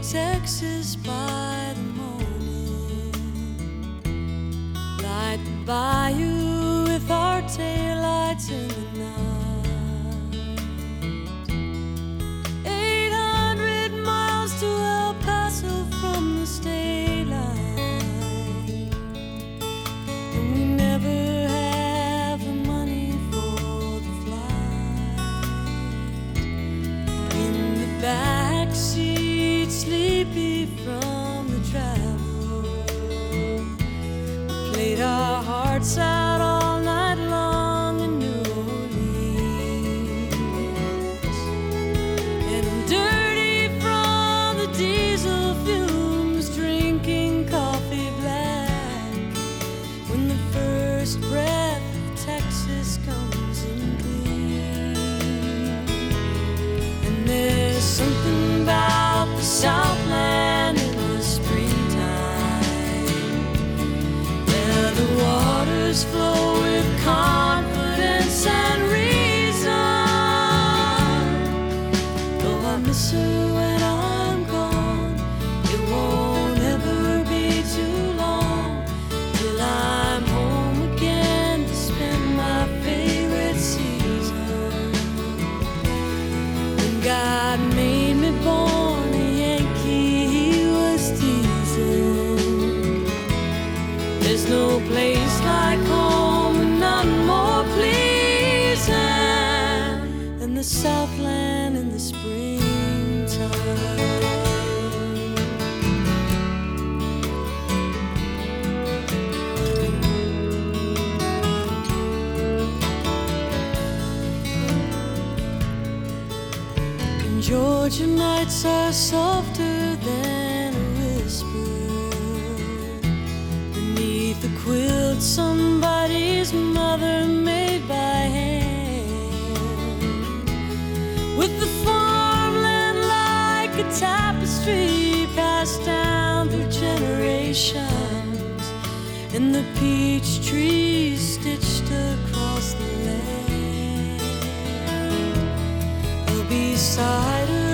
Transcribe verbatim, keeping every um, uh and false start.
Texas by the morning, light the bayou with our taillights in the night. Eight hundred miles to El Paso from the state line, and we never have the money for the flight. In the backseat, sleepy from the travel, we played our hearts out all night long in New Orleans. And I'm dirty from the diesel fumes, drinking coffee black, when the first breath of Texas comes in clean. And there's something about the Southland in the springtime, where the waters flow with confidence and reason. Though I miss her when I'm gone, it won't ever be too long till I'm home again to spend my favorite season. When God made me born a Yankee, he was teasing. There's no place like home and none more pleasing than the Southland in the springtime. And Georgia nights are softer than a whisper beneath the quilt somebody's mother made by hand, with the farmland like a tapestry passed down through generations, and the peach trees stitched across the land. There'll be cider